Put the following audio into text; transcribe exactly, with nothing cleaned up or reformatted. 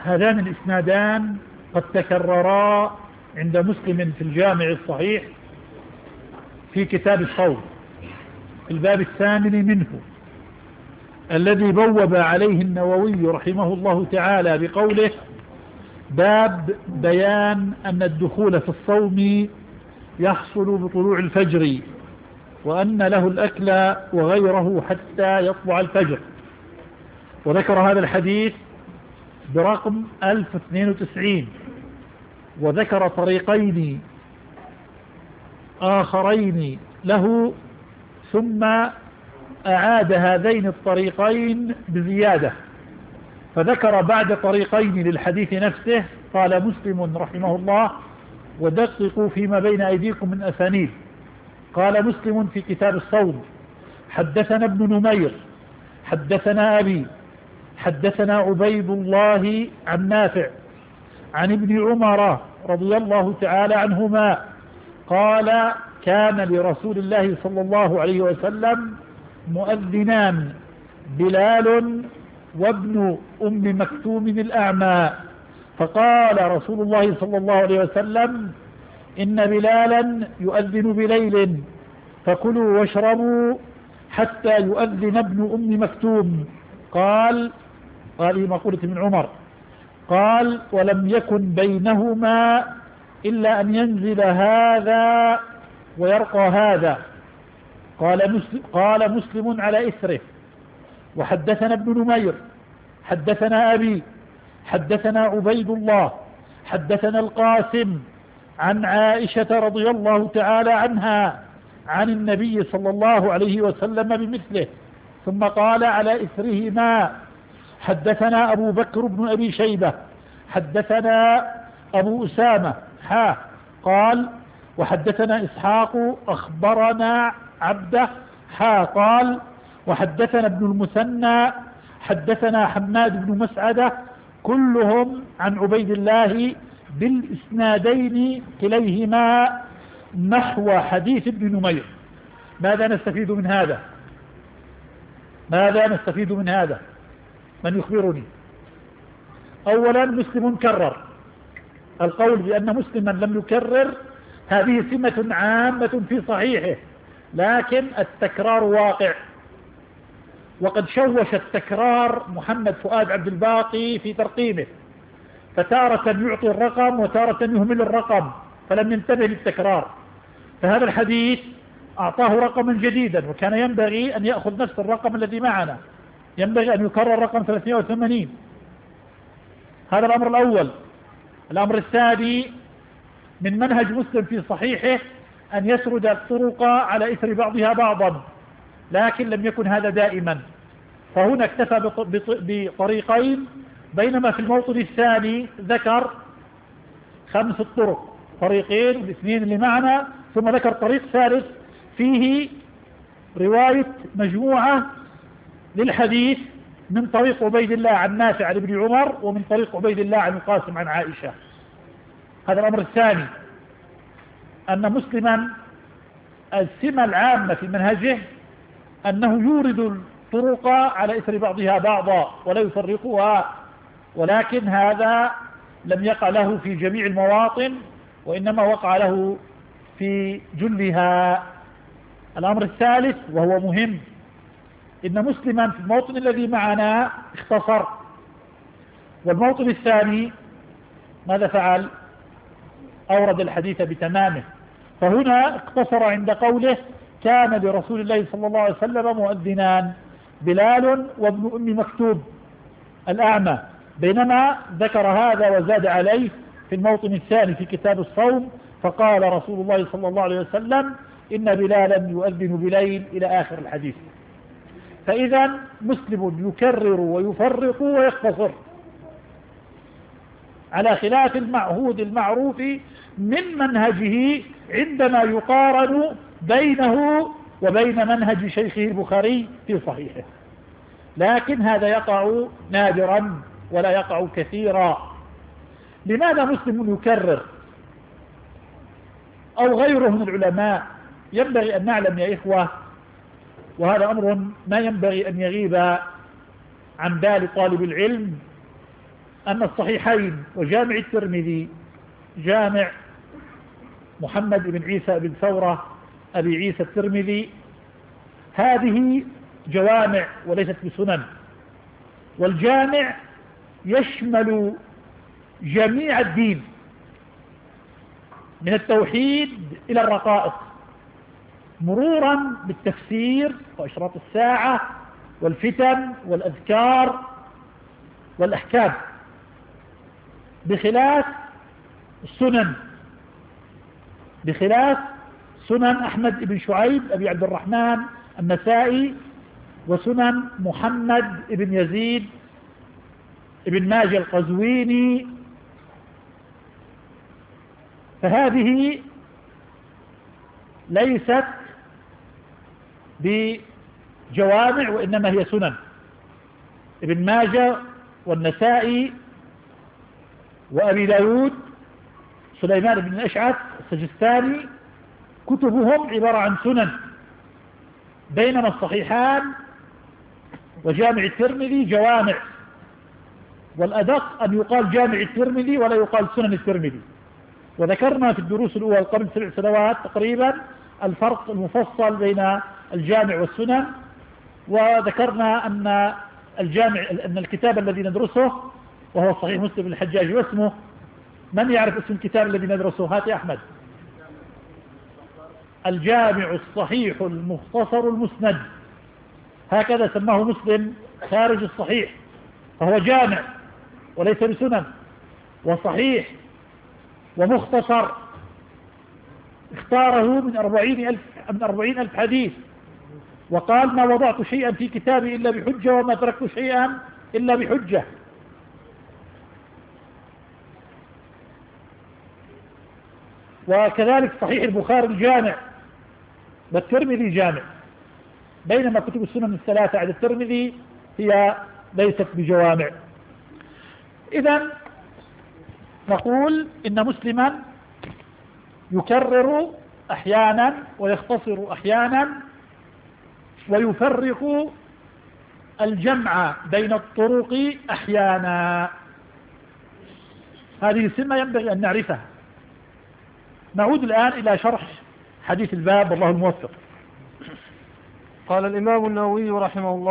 هذان الإسنادان قد تكررا عند مسلم في الجامع الصحيح في كتاب الصوم في الباب الثامن منه، الذي بوب عليه النووي رحمه الله تعالى بقوله: باب بيان أن الدخول في الصوم يحصل بطلوع الفجر، وأن له الأكل وغيره حتى يطلع الفجر. وذكر هذا الحديث برقم ألف واثنين وتسعين، وذكر طريقين آخرين له، ثم أعاد هذين الطريقين بزيادة، فذكر بعد طريقين للحديث نفسه. قال مسلم رحمه الله: ودققوا فيما بين أيديكم من أسانيد. قال مسلم في كتاب الصوم: حدثنا ابن نمير حدثنا أبي حدثنا عبيد الله عن نافع عن ابن عمر رضي الله تعالى عنهما قال: كان لرسول الله صلى الله عليه وسلم مؤذنان، بلال وابن أم مكتوم الأعمى. فقال رسول الله صلى الله عليه وسلم: إن بلالا يؤذن بليل، فكلوا واشربوا حتى يؤذن ابن أم مكتوم. قال هذه مقولة ابن عمر. قال: ولم يكن بينهما إلا أن ينزل هذا ويرقى هذا. قال مسلم, قال مسلم على إثره: وحدثنا ابن نمير حدثنا أبي حدثنا عبيد الله حدثنا القاسم عن عائشة رضي الله تعالى عنها عن النبي صلى الله عليه وسلم بمثله، ثم قال على إثرهما: حدثنا أبو بكر بن أبي شيبة حدثنا أبو أسامة حا قال: وحدثنا إسحاق أخبرنا عبده حا قال: وحدثنا ابن المثنى حدثنا حماد بن مسعدة، كلهم عن عبيد الله بالإسنادين كليهما نحو حديث ابن نمير. ماذا نستفيد من هذا؟ ماذا نستفيد من هذا؟ من يخبرني؟ أولا، مسلم كرر. القول بأن مسلما لم يكرر هذه سمة عامة في صحيحه، لكن التكرار واقع. وقد شوش التكرار محمد فؤاد عبد الباقي في ترقيمه، فتارة يعطي الرقم وتارة يهمل الرقم، فلم ينتبه للتكرار. فهذا الحديث أعطاه رقما جديدا، وكان ينبغي أن يأخذ نفس الرقم الذي معنا، ينبغي أن يكرر رقم ثلاثمائة وثمانين. هذا الأمر الأول. الأمر الثاني: من منهج مسلم في صحيحه أن يسرد الطرق على إثر بعضها بعضا، لكن لم يكن هذا دائما، فهنا اكتفى بطريقين، بينما في الموطن الثاني ذكر خمس الطرق، طريقين الاثنين اللي معنا، ثم ذكر طريق ثالث فيه رواية مجموعة للحديث من طريق عبيد الله عن نافع عن ابن عمر، ومن طريق عبيد الله عن القاسم عن عائشة. هذا الأمر الثاني، أن مسلما السمة العامة في منهجه أنه يورد الطرق على إثر بعضها بعضا ولا يفرقها، ولكن هذا لم يقع له في جميع المواطن، وإنما وقع له في جلها. الأمر الثالث وهو مهم: إن مسلما في الموطن الذي معنا اختصر، والموطن الثاني ماذا فعل؟ أورد الحديث بتمامه. فهنا اقتصر عند قوله: كان لرسول الله صلى الله عليه وسلم مؤذنان، بلال وابن أم مكتوم الأعمى، بينما ذكر هذا وزاد عليه في الموطن الثاني في كتاب الصوم: فقال رسول الله صلى الله عليه وسلم: إن بلالا يؤذن بليل، إلى آخر الحديث. فإذا مسلم يكرر ويفرق ويختصر، على خلاف المعهود المعروف من منهجه عندما يقارن بينه وبين منهج شيخه البخاري في صحيحه. لكن هذا يقع نادرا ولا يقع كثيرا. لماذا مسلم يكرر أو غيره من العلماء؟ ينبغي أن نعلم يا إخوة، وهذا أمر ما ينبغي أن يغيب عن بال طالب العلم، أن الصحيحين وجامع الترمذي جامع محمد بن عيسى بن ثورة أبي عيسى الترمذي، هذه جوامع وليست بسنن، والجامع يشمل جميع الدين من التوحيد إلى الرقائق، مرورا بالتفسير وأشراط الساعة والفتن والأذكار والأحكام، بخلاف السنن، بخلاف سنن أحمد بن شعيب أبي عبد الرحمن النسائي وسنن محمد بن يزيد ابن ماجه القزويني، فهذه ليست بجوامع وإنما هي سنن. ابن ماجه والنسائي وأبي داود سليمان بن الأشعث السجستاني كتبهم عبارة عن سنن، بينما الصحيحان وجامع الترمذي جوامع، والأدق أن يقال جامع الترمذي ولا يقال سنن الترمذي. وذكرنا في الدروس الأولى قبل سبع سنوات تقريبا الفرق المفصل بين الجامع والسنن، وذكرنا أن الجامع أن الكتاب الذي ندرسه وهو صحيح مسلم الحجاج واسمه، من يعرف اسم الكتاب الذي ندرسه؟ هات يا أحمد. الجامع الصحيح المختصر المسند، هكذا سماه مسلم خارج الصحيح، فهو جامع وليس بسنن، وصحيح ومختصر، اختاره من أربعين ألف, من أربعين ألف حديث، وقال: ما وضعت شيئا في كتابي إلا بحجة وما تركت شيئا إلا بحجة. وكذلك صحيح البخاري الجامع، والترمذي جامع، بينما كتب السنن الثلاثة عند الترمذي هي ليست بجوامع. إذن نقول إن مسلما يكرر أحيانا ويختصر أحيانا ويفرق الجمع بين الطرق أحيانا، هذه سمة ينبغي أن نعرفها. نعود الآن إلى شرح حديث الباب، والله الموفق. قال الإمام النووي رحمه الله